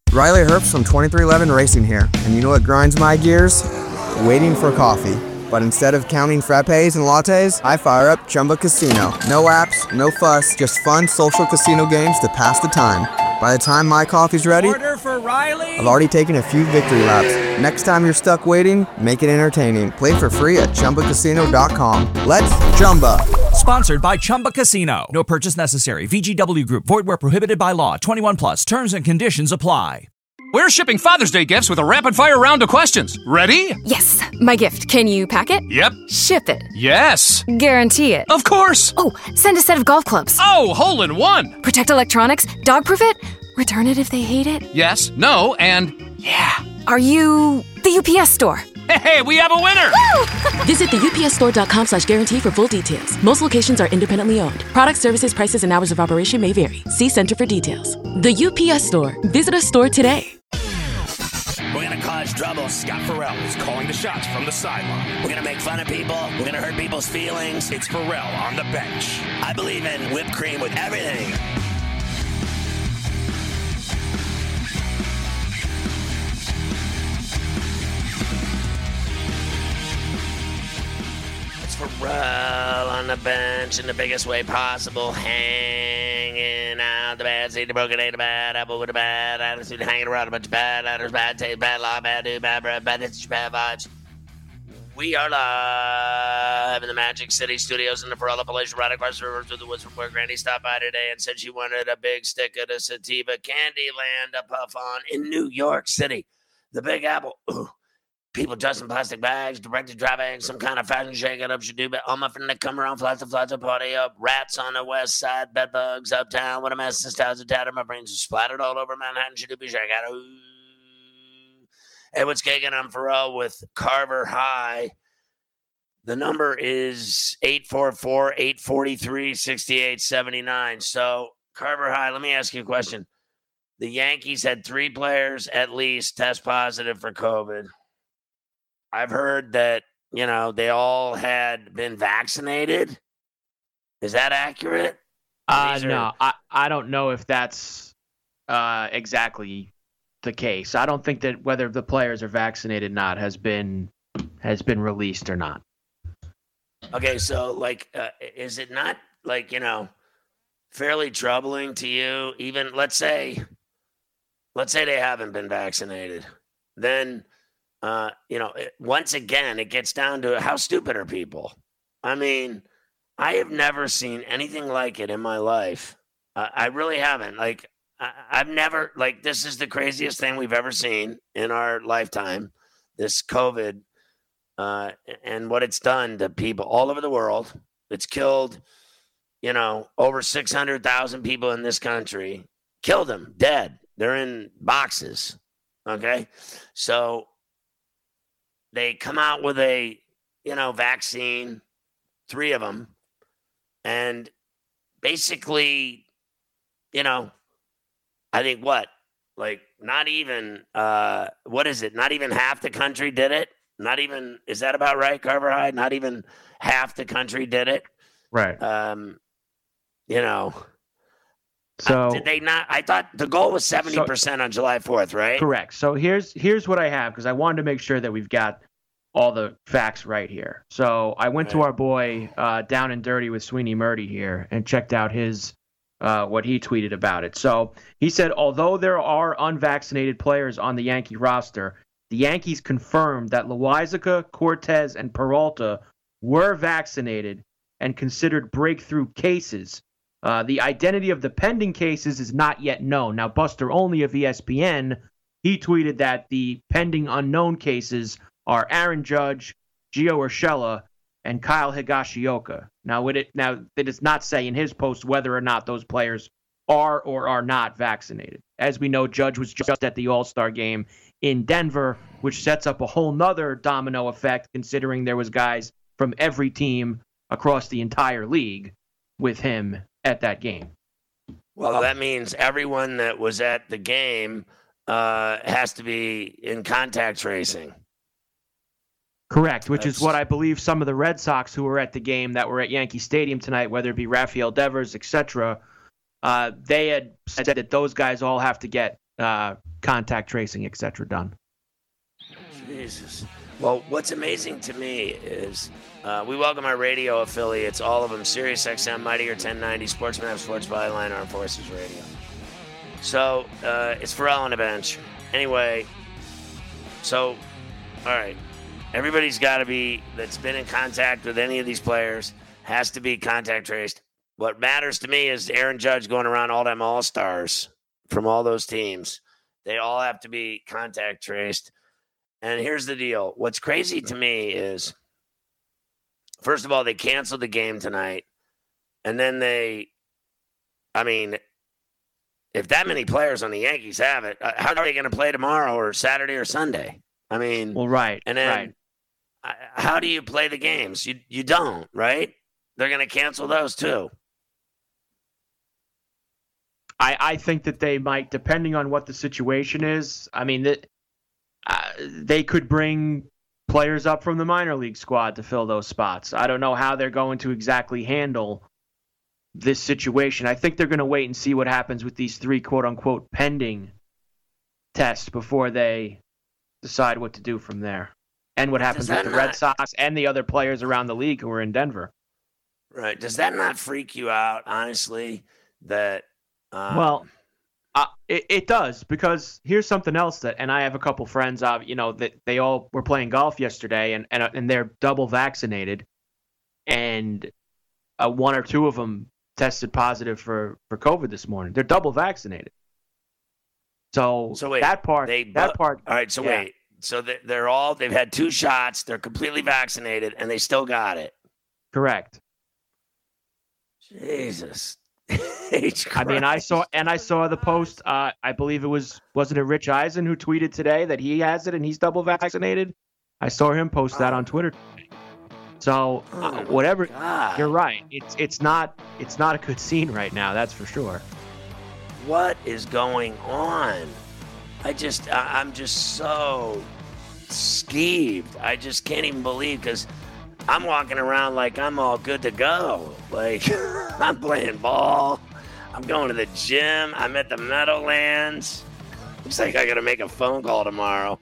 Riley Herbst from 2311 Racing here, and you know what grinds my gears? Waiting for coffee. But instead of counting frappes and lattes, I fire up Chumba Casino. No apps, no fuss, just fun social casino games to pass the time. By the time my coffee's ready, order for Riley. I've already taken a few victory laps. Next time you're stuck waiting, make it entertaining. Play for free at ChumbaCasino.com. Let's Chumba. Sponsored by Chumba Casino. No purchase necessary. VGW Group. Void where prohibited by law. 21 plus. Terms and conditions apply. We're shipping Father's Day gifts with a rapid-fire round of questions. Ready? Yes. My gift. Can you pack it? Yep. Ship it? Yes. Guarantee it? Of course. Oh, send a set of golf clubs. Oh, hole-in-one. Protect electronics? Dog-proof it? Return it if they hate it? Yes, no, and yeah. Are you the UPS store? Hey, we have a winner! Visit theupsstore.com/guarantee for full details. Most locations are independently owned. Product services, prices, and hours of operation may vary. See Center for details. The UPS Store. Visit a store today. We're going to cause trouble. Scott Farrell is calling the shots from the sideline. We're going to make fun of people. We're going to hurt people's feelings. It's Farrell on the bench. I believe in whipped cream with everything. It's Farrell on the bench in the biggest way possible. Hanging out the bad seed, the broken ain't a bad apple with a bad attitude, hanging around a bunch of bad actors, bad taste, bad law, bad dude, bad breath, bad itch, bad vibes. We are live in the Magic City Studios in the Farrell Appalachian, right across the river through the woods from where Granny stopped by today and said she wanted a big stick of the sativa Candyland to puff on in New York City. The Big Apple. Ooh. People dressed in plastic bags, directed driving, some kind of fashion shake-it-up should do, but all my friends that come around, flats to party up, rats on the west side, bedbugs uptown, what a mess, this town's a tatter, my brains are splattered all over Manhattan, should be shake out. Hey, what's kicking? I'm Farrell with Carver High. The number is 844-843-6879. So, Carver High, let me ask you a question. The Yankees had 3 players at least test positive for COVID. I've heard that, they all had been vaccinated. Is that accurate? No, I don't know if that's exactly the case. I don't think that whether the players are vaccinated or not has been released or not. Okay, so, is it not, fairly troubling to you? Even, let's say they haven't been vaccinated. Then... once again, it gets down to how stupid are people? I mean, I have never seen anything like it in my life. I really haven't. I've never, this is the craziest thing we've ever seen in our lifetime, this COVID, and what it's done to people all over the world. It's killed, over 600,000 people in this country. Killed them, dead. They're in boxes, okay? So... they come out with a, vaccine, 3 of them, and basically, I think not even, what is it? Not even half the country did it. Not even, is that about right, Carver High? Not even half the country did it. Right. So did they not? I thought the goal was 70% on July 4th, right? Correct. So here's what I have, because I wanted to make sure that we've got all the facts right here. So I went to our boy Down and Dirty with Sweeney Murdy here and checked out his what he tweeted about it. So he said, although there are unvaccinated players on the Yankee roster, the Yankees confirmed that Loaisiga, Cortez, and Peralta were vaccinated and considered breakthrough cases. The identity of the pending cases is not yet known. Now, Buster Olney of ESPN, he tweeted that the pending unknown cases are Aaron Judge, Gio Urshela, and Kyle Higashioka. Now, it does not say in his post whether or not those players are or are not vaccinated. As we know, Judge was just at the All-Star game in Denver, which sets up a whole nother domino effect, considering there was guys from every team across the entire league with him at that game. Well, that means everyone that was at the game has to be in contact tracing. Correct, which is what I believe some of the Red Sox who were at the game that were at Yankee Stadium tonight, whether it be Rafael Devers, etc., they had said that those guys all have to get contact tracing, etc. done. Jesus. Well, what's amazing to me is we welcome our radio affiliates, all of them, Sirius XM, Mightier 1090, Sportsman F, Sports Byline, Armed Forces Radio. So it's Pharrell on the bench. Anyway, so, all right. Everybody's got to be, that's been in contact with any of these players, has to be contact traced. What matters to me is Aaron Judge going around all them all-stars from all those teams. They all have to be contact traced. And here's the deal. What's crazy to me is, first of all, they canceled the game tonight. And then if that many players on the Yankees have it, how are they going to play tomorrow or Saturday or Sunday? Well, right. And then how do you play the games? You don't, right? They're going to cancel those too. I think that they might, depending on what the situation is. They could bring players up from the minor league squad to fill those spots. I don't know how they're going to exactly handle this situation. I think they're going to wait and see what happens with these 3 quote-unquote pending tests before they decide what to do from there. And what happens with the Red Sox and the other players around the league who are in Denver. Right. Does that not freak you out, honestly, that it does, because here's something else and I have a couple friends, that they all were playing golf yesterday and they're double vaccinated, and 1 or 2 of them tested positive for COVID this morning. They're double vaccinated. So wait, that part. All right. So wait. So they've had 2 shots. They're completely vaccinated, and they still got it. Correct. Jesus. I saw the post. I believe wasn't it Rich Eisen who tweeted today that he has it and he's double vaccinated? I saw him post that on Twitter today. So whatever, you're right. It's not a good scene right now. That's for sure. What is going on? I'm just so skeeved. I just can't even believe, because I'm walking around like I'm all good to go. Like, I'm playing ball. I'm going to the gym. I'm at the Meadowlands. Looks like I got to make a phone call tomorrow.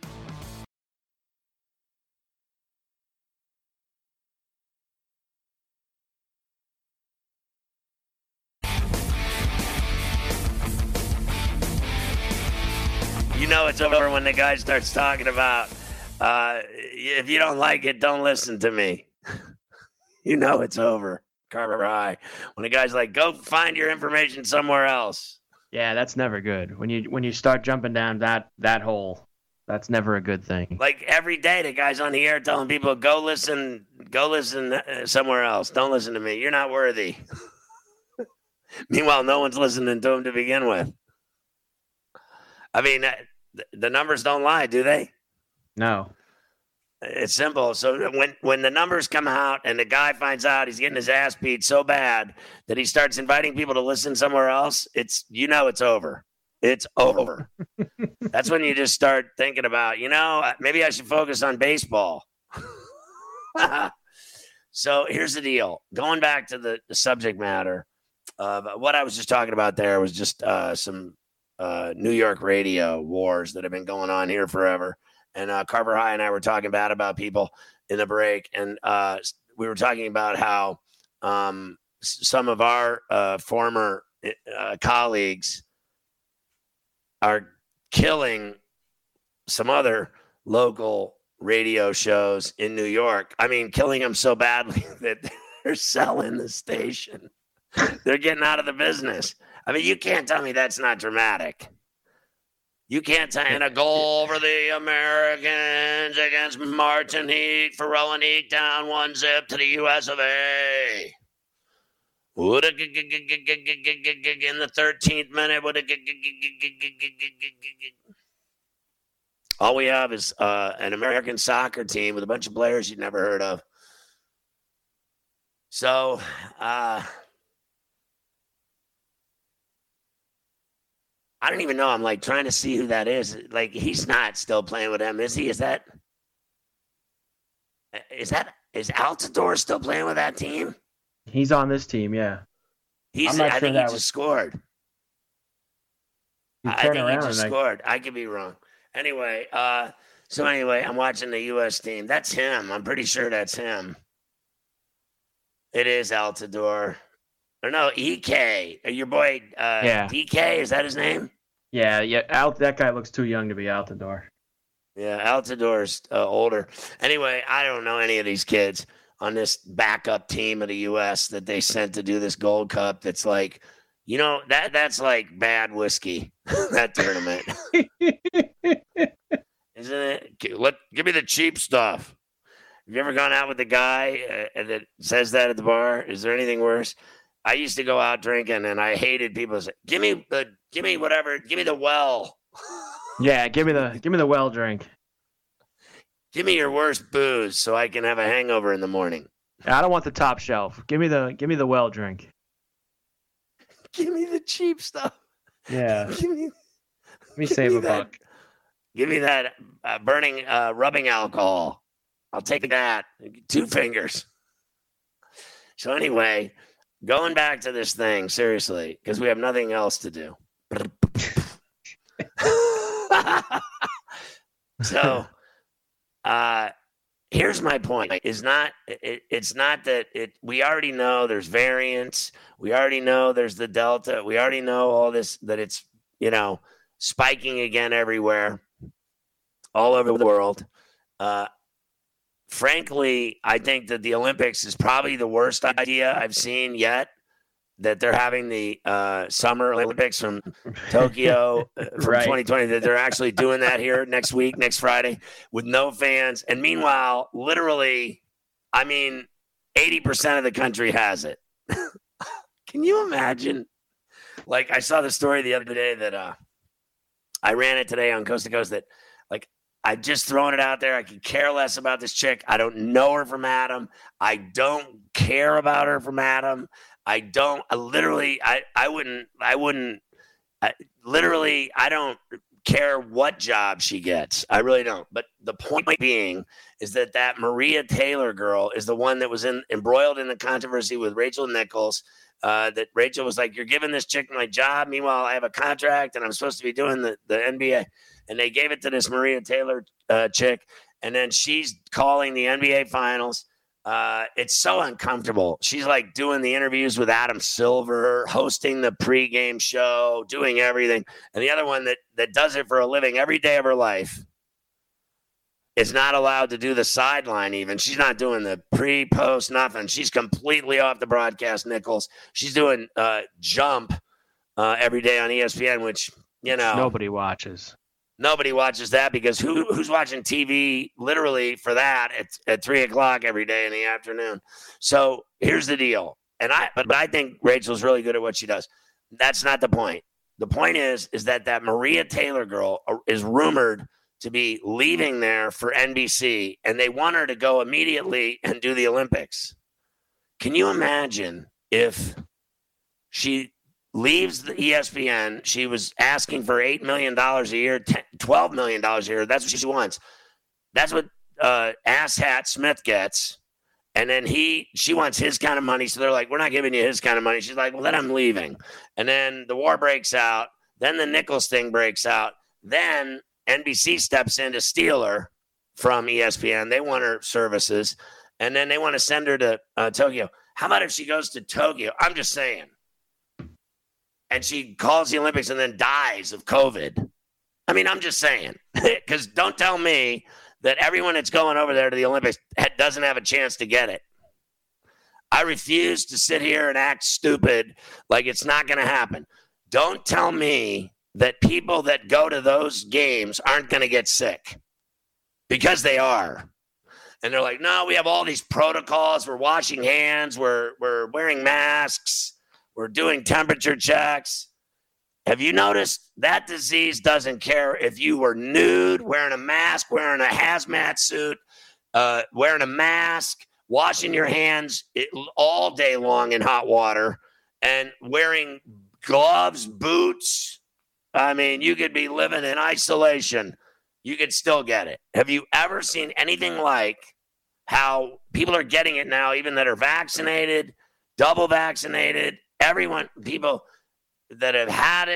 You know it's over when the guy starts talking about, if you don't like it, don't listen to me. You know it's over. Carver High. When a guy's like, go find your information somewhere else. Yeah, that's never good. When you start jumping down that hole, that's never a good thing. Like every day, the guy's on the air telling people, go listen somewhere else. Don't listen to me. You're not worthy. Meanwhile, no one's listening to him to begin with. I mean, the numbers don't lie, do they? No. It's simple. So when the numbers come out and the guy finds out he's getting his ass beat so bad that he starts inviting people to listen somewhere else, it's over. It's over. That's when you just start thinking about, maybe I should focus on baseball. So here's the deal. Going back to the subject matter, what I was just talking about there was just some New York radio wars that have been going on here forever. And Carver High and I were talking bad about people in the break. And we were talking about how some of our former colleagues are killing some other local radio shows in New York. I mean, killing them so badly that they're selling the station. They're getting out of the business. I mean, you can't tell me that's not dramatic. You can't tell in a goal over the Americans against Martinique for Roanoke down 1-0 to the U.S. of A. In the 13th minute. All we have is an American soccer team with a bunch of players you'd never heard of. So, I don't even know. I'm like trying to see who that is. Like, he's not still playing with them, is he? Is Altidore still playing with that team? He's on this team, yeah. I think he just scored. I think he just scored. I could be wrong. Anyway, I'm watching the U.S. team. That's him. I'm pretty sure that's him. It is Altidore. Or no, EK. Your boy DK, is that his name? Yeah. That guy looks too young to be Altidore. Yeah, Altidore's older. Anyway, I don't know any of these kids on this backup team of the U.S. that they sent to do this Gold Cup. That's like, that's like bad whiskey, that tournament. Isn't it? Give me the cheap stuff. Have you ever gone out with a guy that says that at the bar? Is there anything worse? I used to go out drinking, and I hated people say, give me whatever, give me the well. Yeah, give me the well drink. Give me your worst booze so I can have a hangover in the morning. I don't want the top shelf. Give me the well drink. Give me the cheap stuff. Yeah. Let me save a buck. Give me that burning rubbing alcohol. I'll take that. 2 fingers. So anyway, going back to this thing, seriously, because we have nothing else to do. So here's my point. It's not that we already know there's variants. We already know there's the Delta. We already know all this, that it's, spiking again everywhere, all over the world. Frankly, I think that the Olympics is probably the worst idea I've seen yet, that they're having the Summer Olympics from Tokyo from 2020, that they're actually doing that here next Friday, with no fans. And meanwhile, literally, 80% of the country has it. Can you imagine? Like, I saw the story the other day that I ran it today on Coast to Coast, that I've just thrown it out there. I could care less about this chick. I don't know her from Adam. I don't care about her from Adam. I don't care what job she gets. I really don't. But the point being is that Maria Taylor girl is the one that was embroiled in the controversy with Rachel Nichols. That Rachel was like, you're giving this chick my job. Meanwhile, I have a contract and I'm supposed to be doing the NBA. And they gave it to this Maria Taylor chick. And then she's calling the NBA finals. It's so uncomfortable. She's like doing the interviews with Adam Silver, hosting the pregame show, doing everything. And the other one that does it for a living every day of her life is not allowed to do the sideline even. She's not doing the pre-post, nothing. She's completely off the broadcast, Nichols. She's doing Jump every day on ESPN, which, nobody watches. Nobody watches that, because who's watching TV literally for that at 3:00 every day in the afternoon? So here's the deal. But I think Rachel's really good at what she does. That's not the point. The point is that Maria Taylor girl is rumored to be leaving there for NBC, and they want her to go immediately and do the Olympics. Can you imagine if she leaves the ESPN? She was asking for $8 million a year, $12 million a year. That's what she wants. That's what Asshat Smith gets. And then she wants his kind of money. So they're like, we're not giving you his kind of money. She's like, well, then I'm leaving. And then the war breaks out. Then the Nichols thing breaks out. Then NBC steps in to steal her from ESPN. They want her services. And then they want to send her to Tokyo. How about if she goes to Tokyo? I'm just saying. And she calls the Olympics and then dies of COVID. I'm just saying. Because don't tell me that everyone that's going over there to the Olympics doesn't have a chance to get it. I refuse to sit here and act stupid like it's not going to happen. Don't tell me that people that go to those games aren't going to get sick, because they are. And they're like, no, we have all these protocols. We're washing hands. We're wearing masks. We're doing temperature checks. Have you noticed that disease doesn't care if you were nude, wearing a mask, wearing a hazmat suit, wearing a mask, washing your hands all day long in hot water, and wearing gloves, boots? You could be living in isolation. You could still get it. Have you ever seen anything like how people are getting it now, even that are vaccinated, double vaccinated? People that have had it,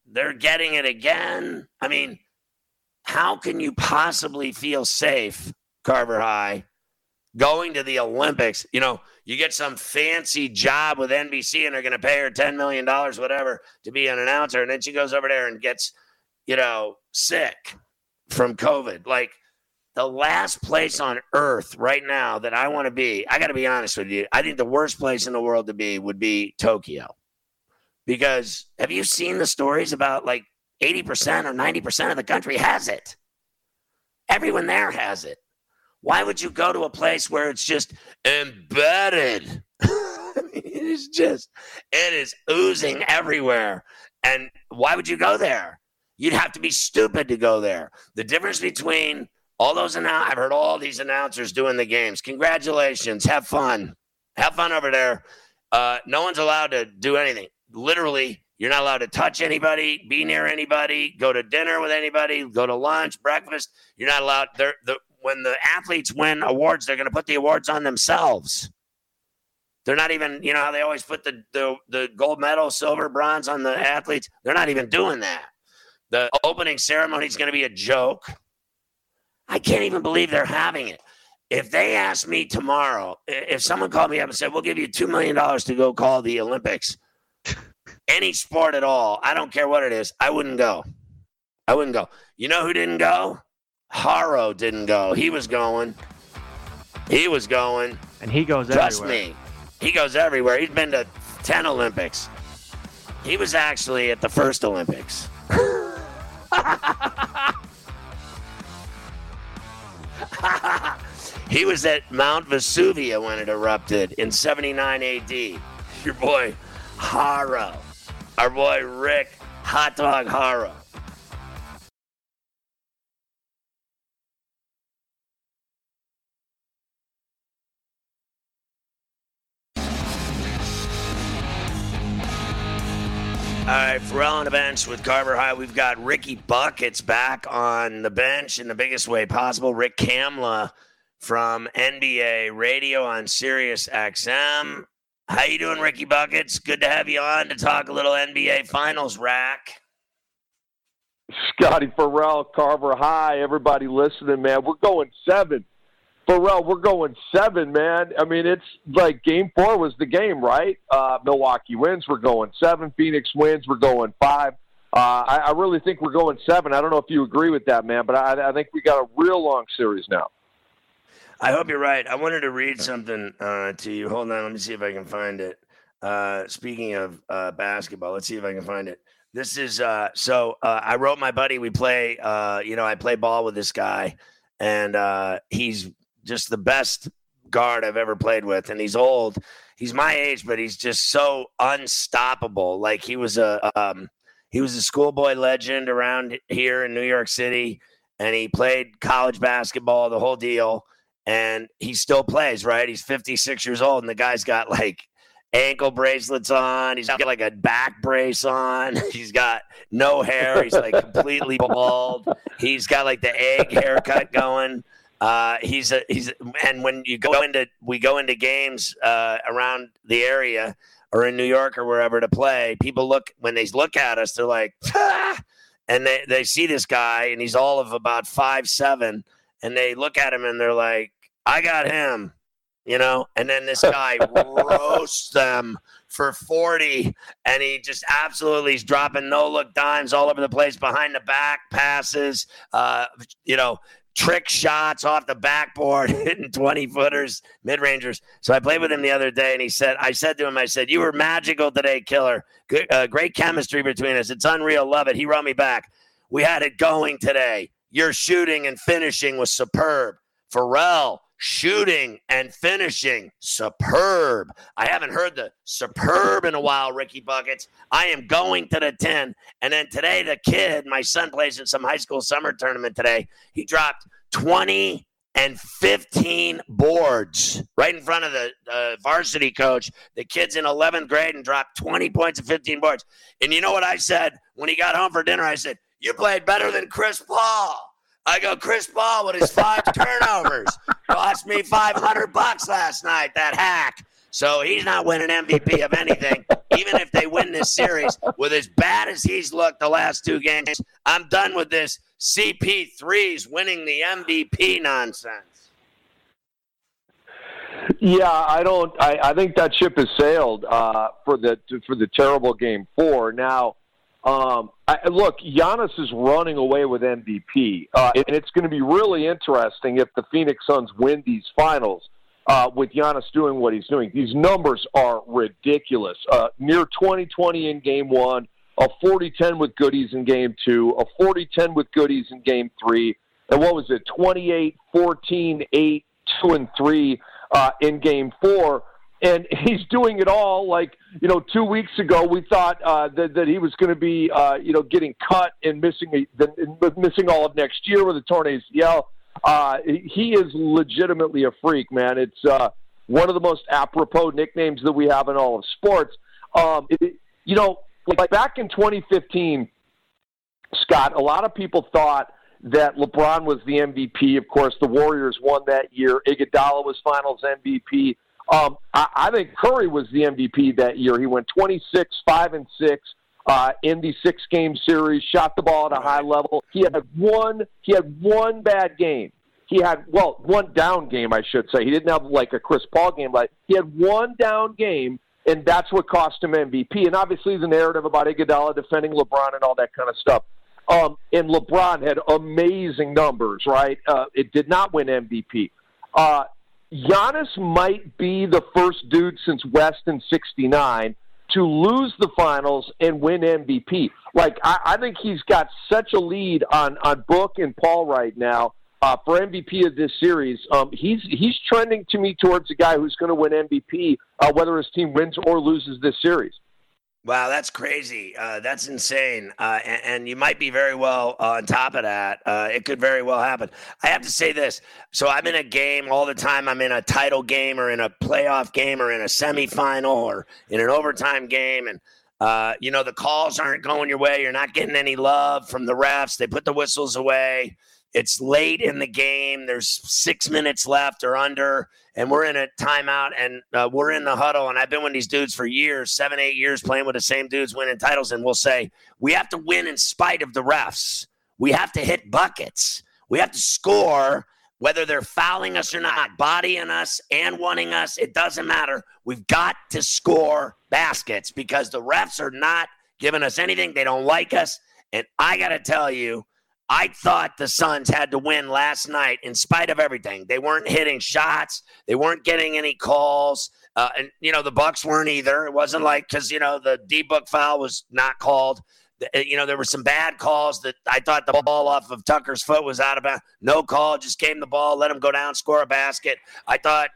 they're getting it again. I mean, how can you possibly feel safe, Carver High, going to the Olympics? You know, you get some fancy job with NBC and they're going to pay her $10 million, whatever, to be an announcer. And then she goes over there and gets, sick from COVID. Like, the last place on earth right now that I want to be, I got to be honest with you, I think the worst place in the world to be would be Tokyo. Because have you seen the stories about like 80% or 90% of the country has it? Everyone there has it. Why would you go to a place where it's just embedded? It is oozing everywhere. And why would you go there? You'd have to be stupid to go there. The difference between all those I've heard all these announcers doing the games. Congratulations. Have fun. Have fun over there. No one's allowed to do anything. Literally, you're not allowed to touch anybody, be near anybody, go to dinner with anybody, go to lunch, breakfast. You're not allowed. When the athletes win awards, they're going to put the awards on themselves. They're not even, how they always put the gold medal, silver, bronze on the athletes. They're not even doing that. The opening ceremony is going to be a joke. I can't even believe they're having it. If they asked me tomorrow, if someone called me up and said, we'll give you $2 million to go call the Olympics, any sport at all, I don't care what it is, I wouldn't go. You know who didn't go? Haro didn't go. He was going. And he goes Trust everywhere. me. He goes everywhere. He's been to 10 Olympics. He was actually at the first Olympics. He was at Mount Vesuvia when it erupted in 79 AD. Your boy Haro. Our boy Rick Hot Dog Haro. All right, Pharrell on the bench with Carver High. We've got Ricky Buckets back on the bench in the biggest way possible. Rick Kamla from NBA Radio on Sirius XM. How you doing, Ricky Buckets? Good to have you on to talk a little NBA Finals rack. Scotty Pharrell, Carver High, everybody listening, man. We're going 7. Pharrell, we're going 7, man. I mean, it's like Game 4 was the game, right? Milwaukee wins, we're going 7. Phoenix wins, we're going 5. I really think we're going 7. I don't know if you agree with that, man, but I think we got a real long series now. I hope you're right. I wanted to read something to you. Hold on, let me see if I can find it. Speaking of basketball, let's see if I can find it. This is I wrote my buddy. We play. I play ball with this guy, and he's just the best guard I've ever played with. And he's old. He's my age, but he's just so unstoppable. Like he was a schoolboy legend around here in New York City, and he played college basketball, the whole deal. And he still plays, right? He's 56 years old, and the guy's got like ankle bracelets on. He's got like a back brace on. He's got no hair. He's like completely bald. He's got like the egg haircut going. And when we go into games around the area or in New York or wherever to play, people when they look at us, they're like, ah! And they see this guy, and he's all of about 5'7", and they look at him and they're like, I got him, and then this guy roasts them for 40, and he just absolutely is dropping no-look dimes all over the place, behind the back passes, trick shots off the backboard, hitting 20-footers, mid-rangers. So I played with him the other day, and I said to him, you were magical today, killer. Good, great chemistry between us. It's unreal. Love it. He wrote me back. We had it going today. Your shooting and finishing was superb. Pharrell, shooting and finishing, superb. I haven't heard the superb in a while, Ricky Buckets. I am going to the 10. And then today, the kid, my son plays in some high school summer tournament today. He dropped 20 and 15 boards right in front of the varsity coach. The kid's in 11th grade and dropped 20 points and 15 boards. And you know what I said when he got home for dinner? I said, you played better than Chris Paul. I go, Chris Paul with his 5 turnovers cost me $500 last night, that hack. So he's not winning MVP of anything, even if they win this series. With as bad as he's looked the last 2 games, I'm done with this CP3's winning the MVP nonsense. Yeah, I think that ship has sailed for the terrible Game 4. Now, look, Giannis is running away with MVP, and it's going to be really interesting if the Phoenix Suns win these finals with Giannis doing what he's doing. These numbers are ridiculous. Near 20-20 in Game 1, a 40-10 with goodies in Game 2, a 40-10 with goodies in Game 3, and what was it, 28-14, 8, 2, and 3 in Game 4. And he's doing it all like, 2 weeks ago we thought that he was going to be, getting cut and missing all of next year with a torn ACL. He is legitimately a freak, man. It's one of the most apropos nicknames that we have in all of sports. Like back in 2015, Scott, a lot of people thought that LeBron was the MVP. Of course, the Warriors won that year. Iguodala was Finals MVP. I think Curry was the MVP that year. He went 26, 5, and 6 in the 6-game series. Shot the ball at a high level. He had one bad game. He had one down game, I should say. He didn't have like a Chris Paul game. Like he had one down game, and that's what cost him MVP. And obviously, the narrative about Iguodala defending LeBron and all that kind of stuff. And LeBron had amazing numbers, right? It did not win MVP. Giannis might be the first dude since West in '69 to lose the finals and win MVP. Like, I think he's got such a lead on Book and Paul right now for MVP of this series. He's trending to me towards a guy who's going to win MVP, whether his team wins or loses this series. Wow, that's crazy. That's insane. And you might be very well on top of that. It could very well happen. I have to say this. So I'm in a game all the time. I'm in a title game or in a playoff game or in a semifinal or in an overtime game. And, the calls aren't going your way. You're not getting any love from the refs. They put the whistles away. It's late in the game. There's 6 minutes left or under, and we're in a timeout, and we're in the huddle. And I've been with these dudes for years, 7, 8 years, playing with the same dudes, winning titles. And we'll say, we have to win in spite of the refs. We have to hit buckets. We have to score, whether they're fouling us or not, bodying us and wanting us. It doesn't matter. We've got to score baskets because the refs are not giving us anything. They don't like us. And I got to tell you, I thought the Suns had to win last night in spite of everything. They weren't hitting shots. They weren't getting any calls. And the Bucks weren't either. It wasn't like because, the D-Book foul was not called. There were some bad calls that I thought the ball off of Tucker's foot was out of bounds. No call, just gave him the ball, let him go down, score a basket. I thought,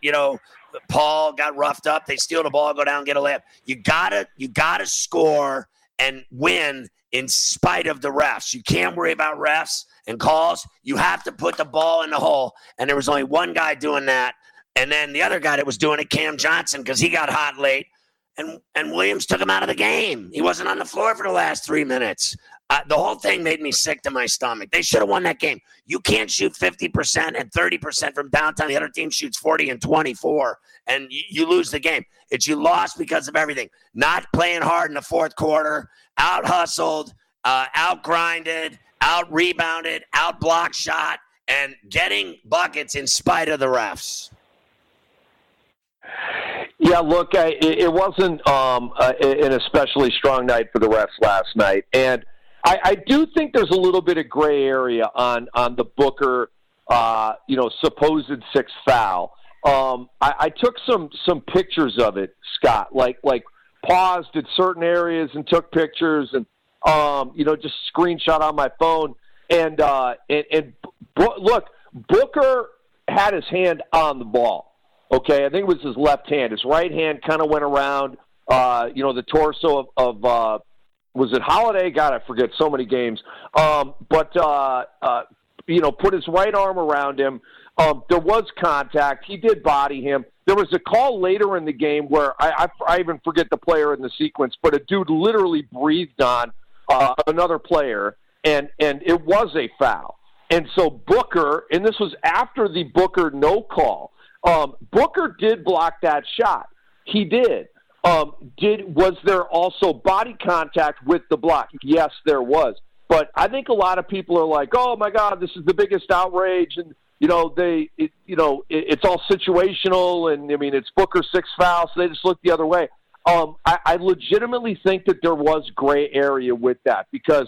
Paul got roughed up. They steal the ball, go down, get a layup. You gotta score and win in spite of the refs. You can't worry about refs and calls. You have to put the ball in the hole. And there was only one guy doing that. And then the other guy that was doing it, Cam Johnson, because he got hot late. And Williams took him out of the game. He wasn't on the floor for the last 3 minutes. The whole thing made me sick to my stomach. They should have won that game. You can't shoot 50% and 30% from downtown. The other team shoots 40 and 24, and you lose the game. You lost because of everything. Not playing hard in the fourth quarter, out-hustled, out-grinded, out-rebounded, out-block shot, and getting buckets in spite of the refs. Yeah, look, it wasn't an especially strong night for the refs last night. And I do think there's a little bit of gray area on the Booker, supposed sixth foul. I took some pictures of it, Scott, like paused at certain areas and took pictures and, just screenshot on my phone. And look, Booker had his hand on the ball. Okay, I think it was his left hand. His right hand kind of went around, the torso of was it Holiday? God, I forget so many games. But put his right arm around him. There was contact. He did body him. There was a call later in the game where I even forget the player in the sequence, but a dude literally breathed on another player, and it was a foul. And so Booker, and this was after the Booker no call, Booker did block that shot. he did. Was there also body contact with the block? Yes, there was. But I think a lot of people are like, "Oh my God, this is the biggest outrage," and it's all situational, and I mean, it's Booker 6 fouls, so they just look the other way. I legitimately think that there was gray area with that because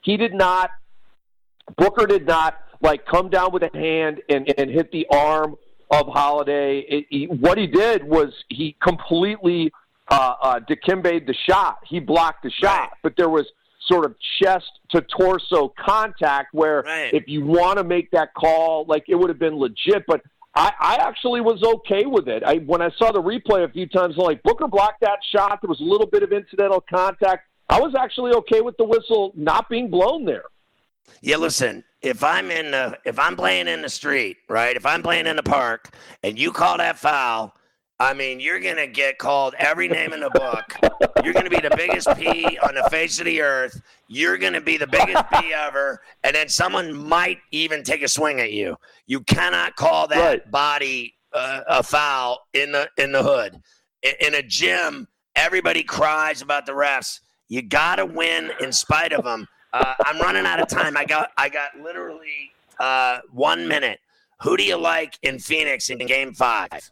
Booker did not like come down with a hand and hit the arm of Holiday. What he did was he completely Dikembe'd the shot. He blocked the shot, right. But there was sort of chest to torso contact where if you want to make that call, like it would have been legit. But I actually was okay with it. When I saw the replay a few times, I'm like, Booker blocked that shot. There was a little bit of incidental contact. I was actually okay with the whistle not being blown there. Yeah, listen, if I'm playing in the street, right? If I'm playing in the park and you call that foul, I mean, you're going to get called every name in the book. You're going to be the biggest P on the face of the earth. You're going to be the biggest P ever. And then someone might even take a swing at you. You cannot call that body a foul in the hood. In a gym, everybody cries about the refs. You got to win in spite of them. I'm running out of time. I got literally 1 minute. Who do you like in Phoenix in Game 5?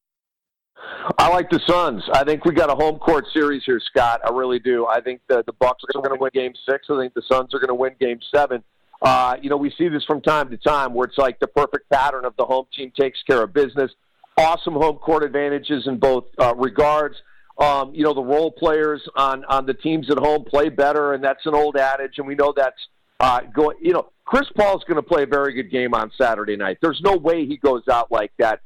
I like the Suns. I think we got a home court series here, Scott. I really do. I think the Bucks are going to win Game 6. I think the Suns are going to win Game 7. We see this from time to time where it's like the perfect pattern of the home team takes care of business. Awesome home court advantages in both regards. The role players on the teams at home play better, and that's an old adage, and we know that's going. Chris Paul's going to play a very good game on Saturday night. There's no way he goes out like that.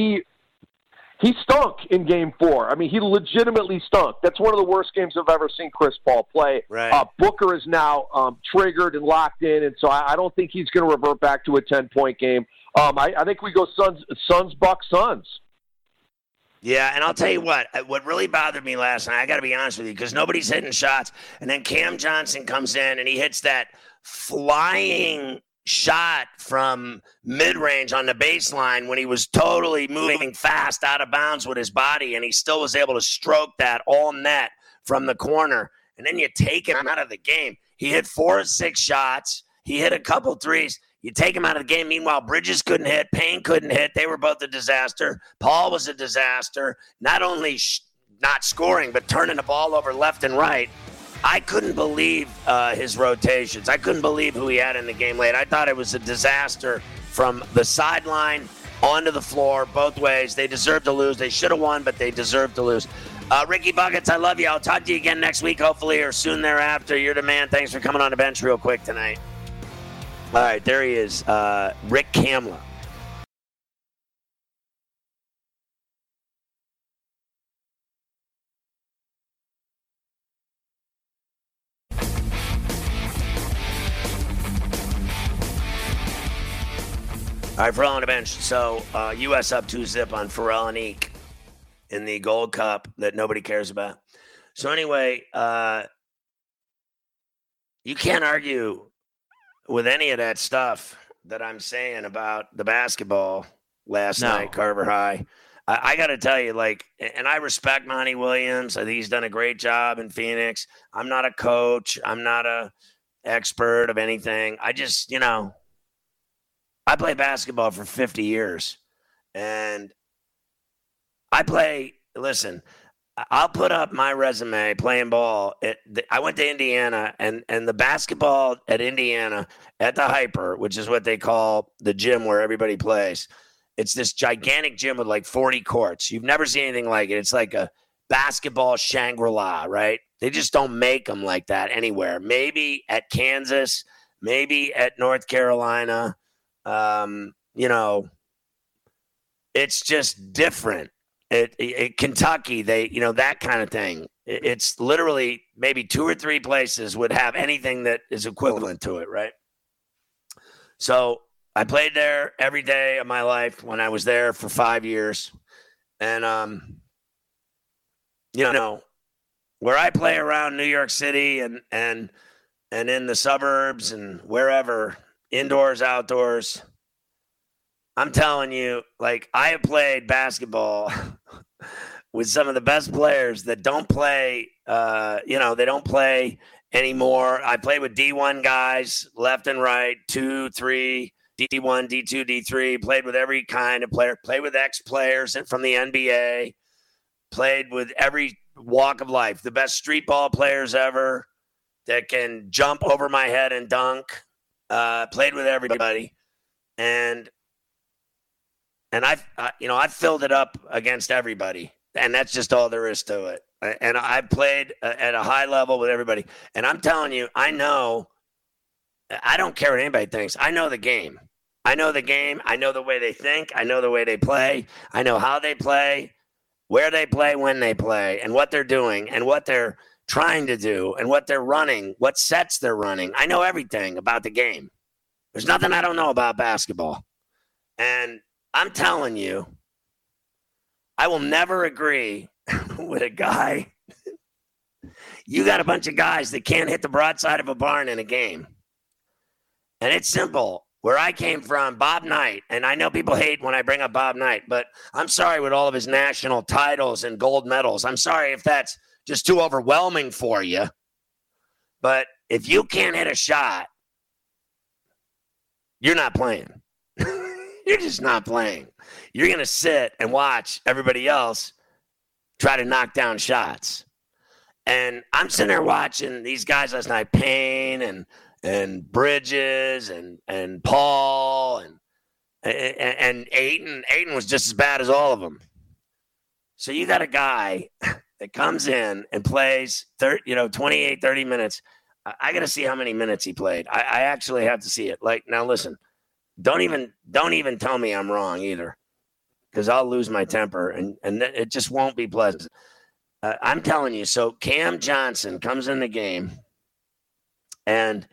He stunk in Game 4. I mean, he legitimately stunk. That's one of the worst games I've ever seen Chris Paul play. Right. Booker is now triggered and locked in, and so I don't think he's going to revert back to a 10-point game. I think we go Suns, Bucks, Suns. Yeah, and I'll tell you what really bothered me last night, I got to be honest with you, because nobody's hitting shots, and then Cam Johnson comes in and he hits that flying shot from mid-range on the baseline when he was totally moving fast out of bounds with his body, and he still was able to stroke that all net from the corner. And then you take him out of the game. He hit 4 or 6 shots. He hit a couple threes. You take him out of the game. Meanwhile, Bridges couldn't hit. Payne couldn't hit. They were both a disaster. Paul was a disaster. Not only not scoring, but turning the ball over left and right. I couldn't believe his rotations. I couldn't believe who he had in the game late. I thought it was a disaster from the sideline onto the floor, both ways. They deserved to lose. They should have won, but they deserved to lose. Ricky Buckets, I love you. I'll talk to you again next week, hopefully, or soon thereafter. You're the man. Thanks for coming on the bench real quick tonight. All right, there he is, Rick Kamla. All right, Pharrell on the bench. So, U.S. up 2-0 on Pharrell and Eek in the Gold Cup that nobody cares about. So, anyway, you can't argue with any of that stuff that I'm saying about the basketball last night, Carver High. I got to tell you, and I respect Monty Williams. I think he's done a great job in Phoenix. I'm not a coach. I'm not a expert of anything. I just, I played basketball for 50 years, and I'll put up my resume playing ball. I went to Indiana, and the basketball at Indiana at the Hyper, which is what they call the gym where everybody plays. It's this gigantic gym with like 40 courts. You've never seen anything like it. It's like a basketball Shangri-La, right? They just don't make them like that anywhere. Maybe at Kansas, maybe at North Carolina. It's just different. Kentucky, that kind of thing. It's literally maybe 2 or 3 places would have anything that is equivalent to it, right? So I played there every day of my life when I was there for 5 years. And, where I play around New York City and in the suburbs and wherever, indoors, outdoors, I'm telling you, I have played basketball with some of the best players that don't play, they don't play anymore. I played with D1 guys left and right, 2, 3, D1, D2, D3, played with every kind of player, played with ex-players from the NBA, played with every walk of life, the best street ball players ever that can jump over my head and dunk, played with everybody. And I've filled it up against everybody, and that's just all there is to it. And I played at a high level with everybody. And I'm telling you, I don't care what anybody thinks. I know the game. I know the game. I know the way they think. I know the way they play. I know how they play, where they play, when they play, and what they're doing, and what they're trying to do, and what they're running, what sets they're running. I know everything about the game. There's nothing I don't know about basketball. And I'm telling you, I will never agree with a guy. You got a bunch of guys that can't hit the broadside of a barn in a game. And it's simple. Where I came from, Bob Knight, and I know people hate when I bring up Bob Knight, but I'm sorry with all of his national titles and gold medals. I'm sorry if that's just too overwhelming for you. But if you can't hit a shot, you're not playing. You're just not playing. You're going to sit and watch everybody else try to knock down shots. And I'm sitting there watching these guys last night, Payne and Bridges and Paul and Ayton. Ayton was just as bad as all of them. So you got a guy that comes in and plays 28, 30 minutes. I got to see how many minutes he played. I actually have to see it. Like, now listen, don't even tell me I'm wrong either, because I'll lose my temper and it just won't be pleasant. I'm telling you. So Cam Johnson comes in the game, and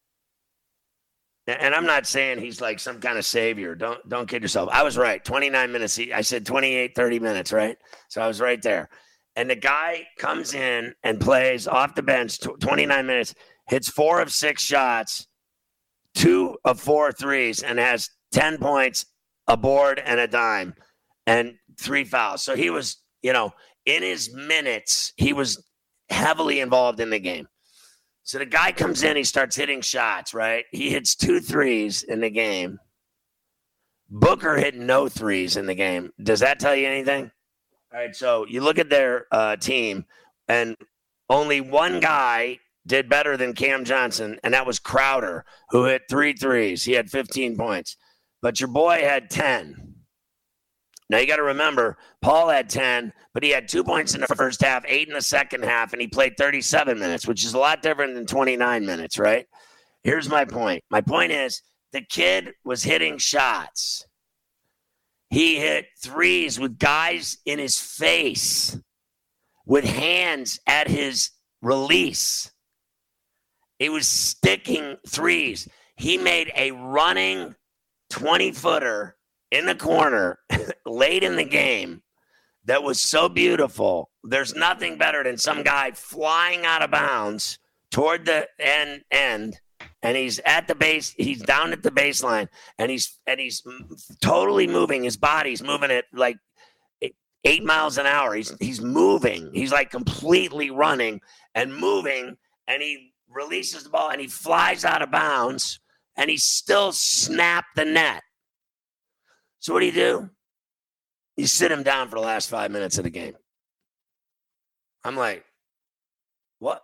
I'm not saying he's like some kind of savior. Don't kid yourself. I was right. 29 minutes. I said 28, 30 minutes, right? So I was right there. And the guy comes in and plays off the bench 29 minutes, hits 4 of 6 shots, 2 of 4 threes, and has 10 points, a board, and a dime, and 3 fouls. So he was, in his minutes, he was heavily involved in the game. So the guy comes in, he starts hitting shots, right? He hits 2 threes in the game. Booker hit no threes in the game. Does that tell you anything? All right, so you look at their team, and only one guy did better than Cam Johnson, and that was Crowder, who hit 3 threes. He had 15 points. But your boy had 10. Now, you got to remember, Paul had 10, but he had 2 points in the first half, 8 in the second half, and he played 37 minutes, which is a lot different than 29 minutes, right? Here's my point. My point is the kid was hitting shots. He hit threes with guys in his face, with hands at his release. He was sticking threes. He made a running 20-footer in the corner late in the game that was so beautiful. There's nothing better than some guy flying out of bounds toward the end, and he's at the base. He's down at the baseline, and he's totally moving. His body's moving at like 8 miles an hour. He's moving. He's like completely running and moving, and he releases the ball, and he flies out of bounds, and he still snapped the net. So what do? You sit him down for the last 5 minutes of the game. I'm like, what?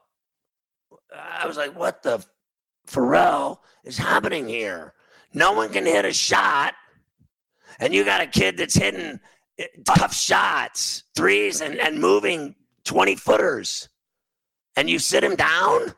I was like, what the Pharrell is happening here? No one can hit a shot, and you got a kid that's hitting tough shots, threes, and moving 20-footers, and you sit him down?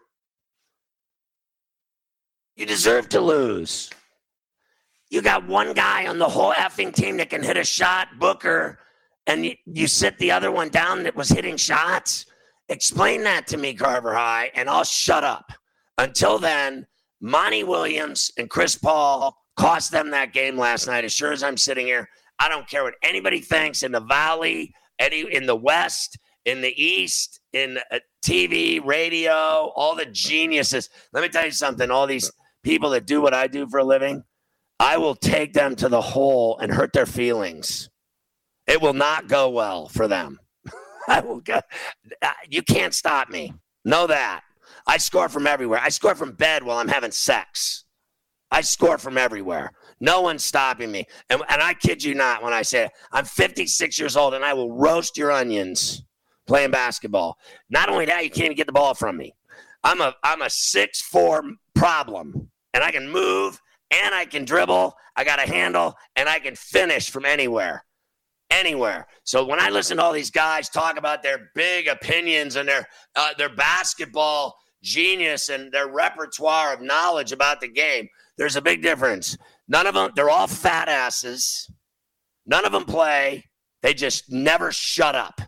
You deserve to lose. You got one guy on the whole effing team that can hit a shot, Booker, and you sit the other one down that was hitting shots? Explain that to me, Carver High, and I'll shut up. Until then, Monty Williams and Chris Paul cost them that game last night. As sure as I'm sitting here, I don't care what anybody thinks in the Valley, in the West, in the East, in TV, radio, all the geniuses. Let me tell you something. All these people that do what I do for a living, I will take them to the hole and hurt their feelings. It will not go well for them. I will go. You can't stop me. Know that. I score from everywhere. I score from bed while I'm having sex. I score from everywhere. No one's stopping me. And I kid you not when I say it. I'm 56 years old, and I will roast your onions playing basketball. Not only that, you can't even get the ball from me. I'm a 6'4" problem, and I can move, and I can dribble. I got a handle, and I can finish from anywhere. Anywhere. So when I listen to all these guys talk about their big opinions and their basketball genius and their repertoire of knowledge about the game, there's a big difference. None of them, they're all fat asses. None of them play. They just never shut up.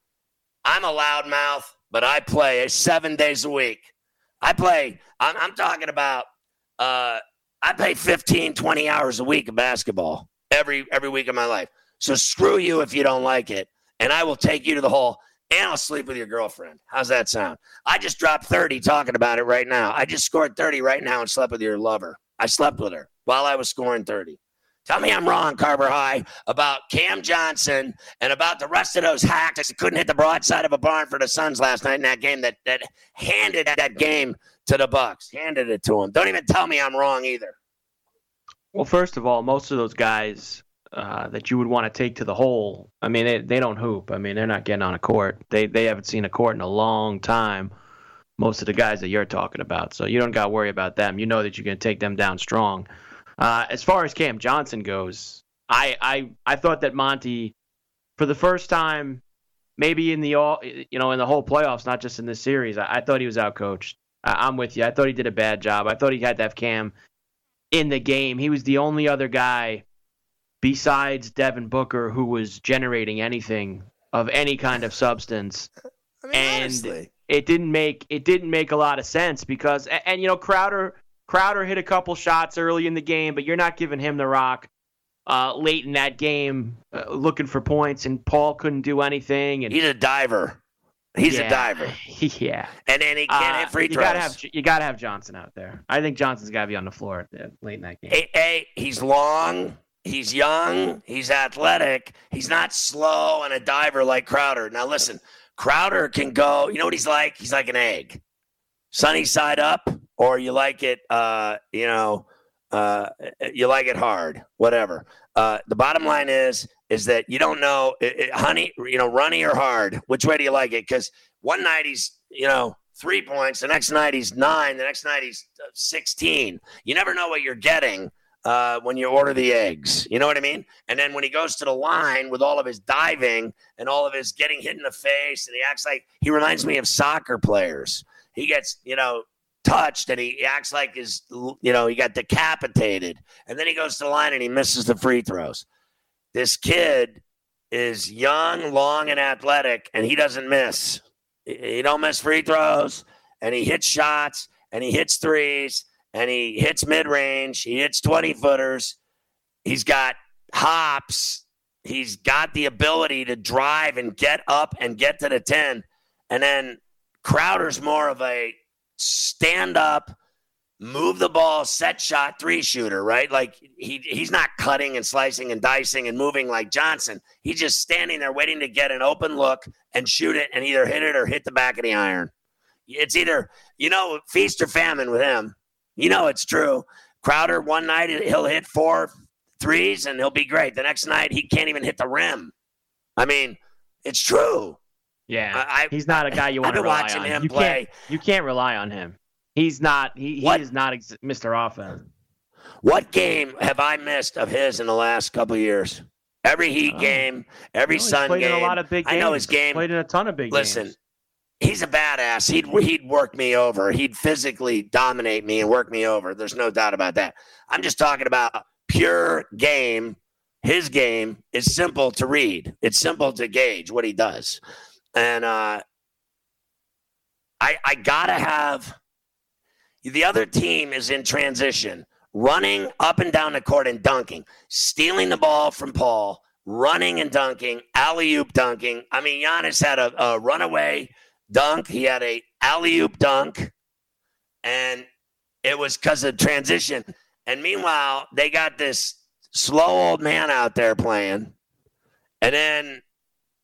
I'm a loudmouth, but I play 7 days a week. I play, I'm talking about, I play 15, 20 hours a week of basketball every week of my life. So screw you if you don't like it, and I will take you to the hole, and I'll sleep with your girlfriend. How's that sound? I just dropped 30 talking about it right now. I just scored 30 right now and slept with your lover. I slept with her while I was scoring 30. Tell me I'm wrong, Carver High, about Cam Johnson and about the rest of those hacks that couldn't hit the broadside of a barn for the Suns last night in that game that handed that game to the Bucks. Handed it to them. Don't even tell me I'm wrong either. Well, first of all, most of those guys that you would want to take to the hole, I mean, they don't hoop. I mean, they're not getting on a court. They haven't seen a court in a long time, most of the guys that you're talking about. So you don't got to worry about them. You know that you're going to take them down strong. As far as Cam Johnson goes, I thought that Monty, for the first time, maybe in the whole playoffs, not just in this series, I thought he was outcoached. I'm with you. I thought he did a bad job. I thought he had to have Cam in the game. He was the only other guy besides Devin Booker who was generating anything of any kind of substance. I mean, and honestly. it didn't make a lot of sense because Crowder hit a couple shots early in the game, but you're not giving him the rock late in that game looking for points, and Paul couldn't do anything. And he's a diver. He's a diver. Yeah. And then he can't hit free throws. You got to have Johnson out there. I think Johnson's got to be on the floor late in that game. He's long. He's young. He's athletic. He's not slow and a diver like Crowder. Now, listen, Crowder can go. You know what he's like? He's like an egg. Sunny side up, or you like it, you like it hard, whatever. The bottom line is that you don't know, honey, runny or hard. Which way do you like it? Because one night he's, 3 points. The next night he's 9. The next night he's 16. You never know what you're getting when you order the eggs. You know what I mean? And then when he goes to the line with all of his diving and all of his getting hit in the face, and he acts like he reminds me of soccer players. He gets, touched and he acts like he got decapitated. And then he goes to the line and he misses the free throws. This kid is young, long, and athletic, and he doesn't miss. He don't miss free throws, and he hits shots, and he hits threes, and he hits mid-range. He hits 20-footers. He's got hops. He's got the ability to drive and get up and get to the 10. And then Crowder's more of a stand-up, move the ball, set shot, 3-shooter, right? Like he's not cutting and slicing and dicing and moving like Johnson. He's just standing there waiting to get an open look and shoot it and either hit it or hit the back of the iron. It's either, feast or famine with him. It's true. Crowder, one night he'll hit 4 threes and he'll be great. The next night he can't even hit the rim. I mean, it's true. Yeah, he's not a guy you want to rely on. I've been watching him play. You can't rely on him. He's not. He is not Mr. Offense. What game have I missed of his in the last couple of years? Every Heat game, every Sun game. He's played in a lot of big games. I know his game. Played in a ton of big games. Listen, he's a badass. He'd work me over. He'd physically dominate me and work me over. There's no doubt about that. I'm just talking about pure game. His game is simple to read. It's simple to gauge what he does. And I got to have the other team is in transition, running up and down the court and dunking, stealing the ball from Paul, running and dunking, alley-oop dunking. I mean, Giannis had a runaway dunk. He had a alley-oop dunk, and it was because of transition. And meanwhile, they got this slow old man out there playing. And then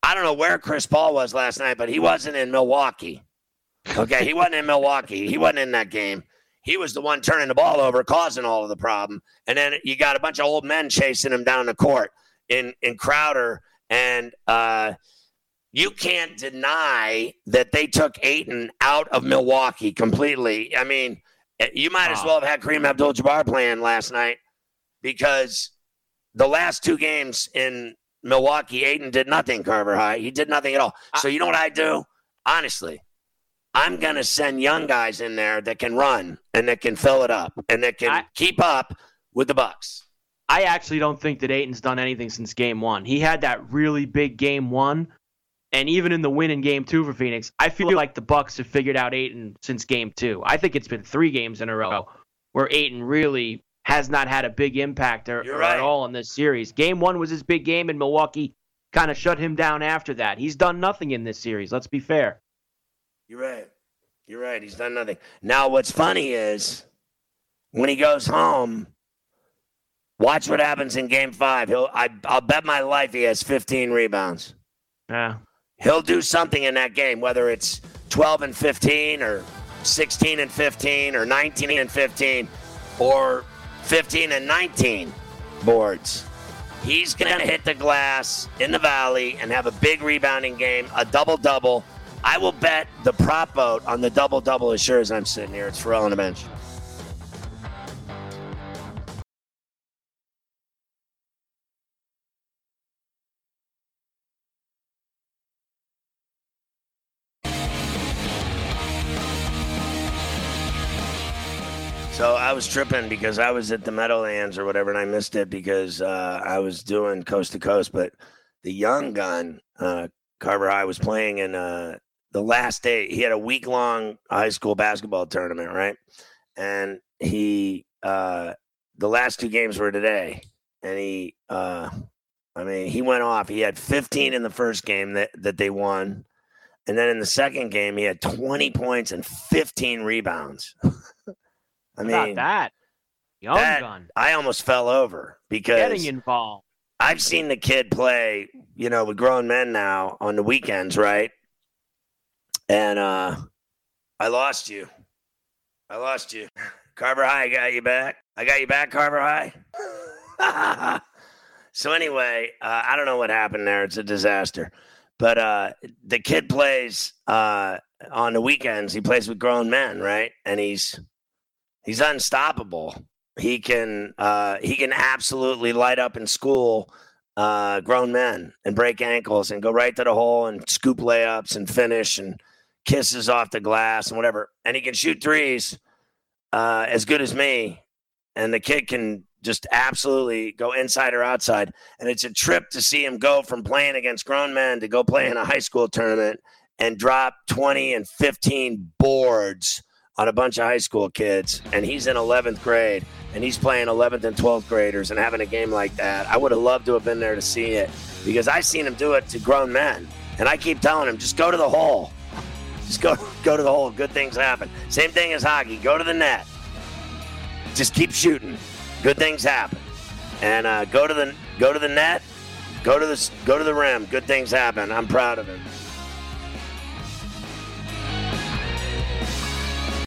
I don't know where Chris Paul was last night, but he wasn't in Milwaukee. Okay, he wasn't in Milwaukee. He wasn't in that game. He was the one turning the ball over, causing all of the problem. And then you got a bunch of old men chasing him down the court in Crowder. And you can't deny that they took Ayton out of Milwaukee completely. I mean, you might as well have had Kareem Abdul-Jabbar playing last night, because the last 2 games in Milwaukee, Ayton did nothing, Carver High. He did nothing at all. So you know what I do? Honestly, I'm going to send young guys in there that can run and that can fill it up and that can keep up with the Bucks. I actually don't think that Ayton's done anything since game 1. He had that really big game 1, and even in the win in game 2 for Phoenix, I feel like the Bucks have figured out Ayton since game 2. I think it's been 3 games in a row where Ayton really has not had a big impact at all in this series. Game 1 was his big game, and Milwaukee kind of shut him down after that. He's done nothing in this series. Let's be fair. You're right. He's done nothing. Now, what's funny is when he goes home, watch what happens in game 5. I'll bet my life he has 15 rebounds. Yeah. He'll do something in that game, whether it's 12 and 15 or 16 and 15 or 19 and 15 or 15 and 19 boards. He's going to hit the glass in the Valley and have a big rebounding game, a double-double. I will bet the prop vote on the double-double as sure as I'm sitting here. It's Pharrell on the bench. So I was tripping because I was at the Meadowlands or whatever, and I missed it because I was doing Coast to Coast. But the young gun, Carver High, was playing in the last day. He had a week-long high school basketball tournament, right? And he, the last 2 games were today. And he went off. He had 15 in the first game that they won. And then in the second game, he had 20 points and 15 rebounds. I mean, about that? Young gun. I almost fell over because getting involved. I've seen the kid play, with grown men now on the weekends, right? And I lost you. Carver High, I got you back. Carver High. So anyway, I don't know what happened there. It's a disaster. But the kid plays on the weekends. He plays with grown men, right? And he's unstoppable. He can absolutely light up in school grown men and break ankles and go right to the hole and scoop layups and finish and kisses off the glass and whatever. And he can shoot threes as good as me. And the kid can just absolutely go inside or outside. And it's a trip to see him go from playing against grown men to go play in a high school tournament and drop 20 and 15 boards on a bunch of high school kids. And he's in 11th grade, and he's playing 11th and 12th graders and having a game like that. I would have loved to have been there to see it because I've seen him do it to grown men. And I keep telling him, just go to the hole. Just go to the hole. Good things happen. Same thing as hockey. Go to the net. Just keep shooting. Good things happen. And go to the net. Go to the rim. Good things happen. I'm proud of him.